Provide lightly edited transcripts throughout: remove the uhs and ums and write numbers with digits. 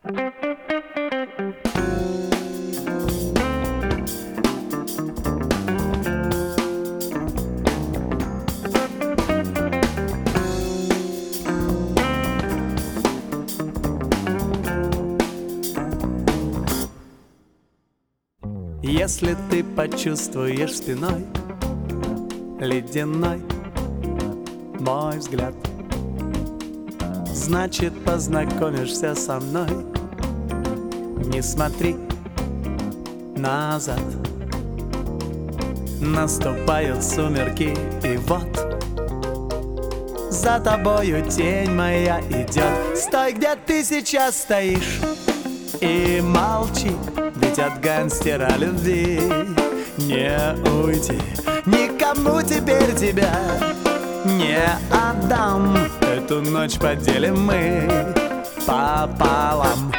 Если ты почувствуешь спиной ледяной мой взгляд, значит, познакомишься со мной. Не смотри назад. Наступают сумерки, и вот за тобою тень моя идет. Стой, где ты сейчас стоишь, и молчи, ведь от гангстера любви не уйти. Никому теперь тебя не отдам. Эту ночь поделим мы пополам.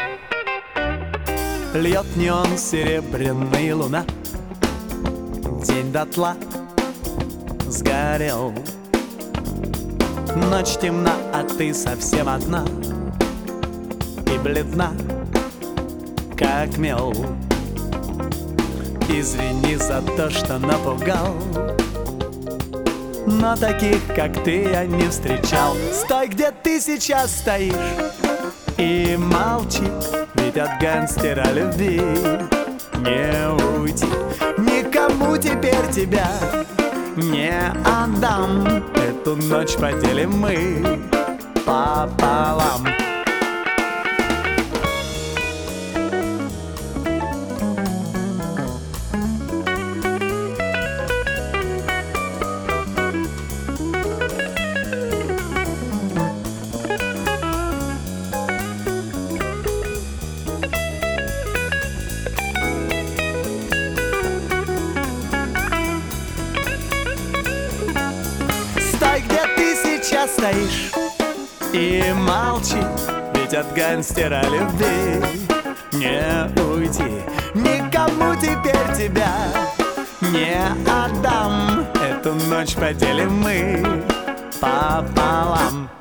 Льет неон серебряный, луна, день дотла сгорел. Ночь темна, а ты совсем одна и бледна, как мел. Извини за то, что напугал, но таких, как ты, я не встречал. Стой, где ты сейчас стоишь, и молчи, ведь от гангстера любви не уйти. Никому теперь тебя не отдам. Эту ночь поделим мы пополам. Стой, где ты сейчас стоишь, и молчи, ведь от гангстера любви не уйти. Никому теперь тебя не отдам. Эту ночь поделим мы пополам.